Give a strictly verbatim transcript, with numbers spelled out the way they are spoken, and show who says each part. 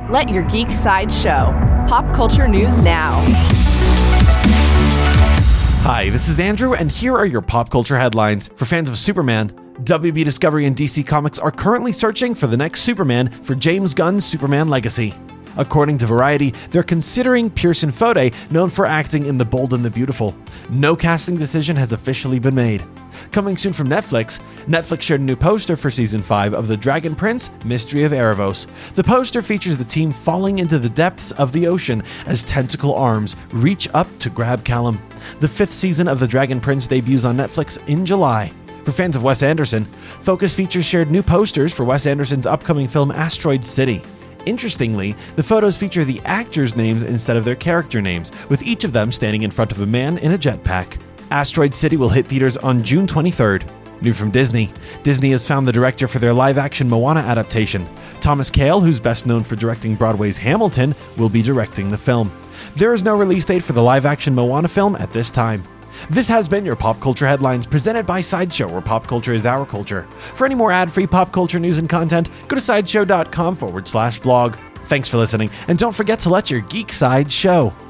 Speaker 1: Let your geek side show. Pop culture news now.
Speaker 2: Hi, this is Andrew, and here are your pop culture headlines. For fans of Superman, W B Discovery and D C Comics are currently searching for the next Superman for James Gunn's Superman Legacy. According to Variety, they're considering Pearson Fode, known for acting in The Bold and the Beautiful. No casting decision has officially been made. Coming soon from Netflix, Netflix shared a new poster for Season five of The Dragon Prince: Mystery of Erebos. The poster features the team falling into the depths of the ocean as tentacle arms reach up to grab Callum. The fifth season of The Dragon Prince debuts on Netflix in July. For fans of Wes Anderson, Focus Features shared new posters for Wes Anderson's upcoming film Asteroid City. Interestingly, the photos feature the actors' names instead of their character names, with each of them standing in front of a man in a jetpack. Asteroid City will hit theaters on June twenty-third. New from Disney. Disney has found the director for their live-action Moana adaptation. Thomas Kail, who's best known for directing Broadway's Hamilton, will be directing the film. There is no release date for the live-action Moana film at this time. This has been your Pop Culture Headlines, presented by Sideshow, where pop culture is our culture. For any more ad-free pop culture news and content, go to sideshow.com forward slash blog. Thanks for listening, and don't forget to let your geek side show.